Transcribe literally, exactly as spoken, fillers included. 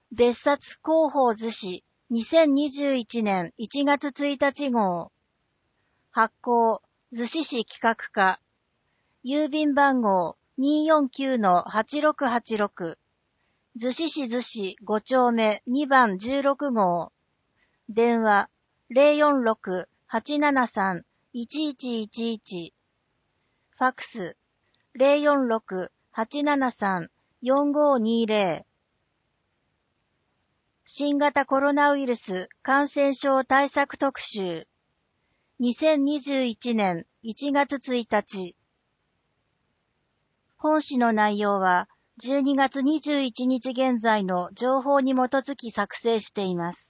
別冊広報図紙にせんにじゅういちねんいちがつついたち号発行逗子市企画課郵便番号 にーよんきゅうのはちろくはちろく 逗子市逗子ご丁目にばんじゅうろく号電話 ゼロよんろく はちななさん いちいちいちいち ファックス ゼロよんろく はちななさん よんごにゼロ新型コロナウイルス感染症対策特集にせんにじゅういちねんいちがつついたち本誌の内容はじゅうにがつにじゅういちにち現在の情報に基づき作成しています。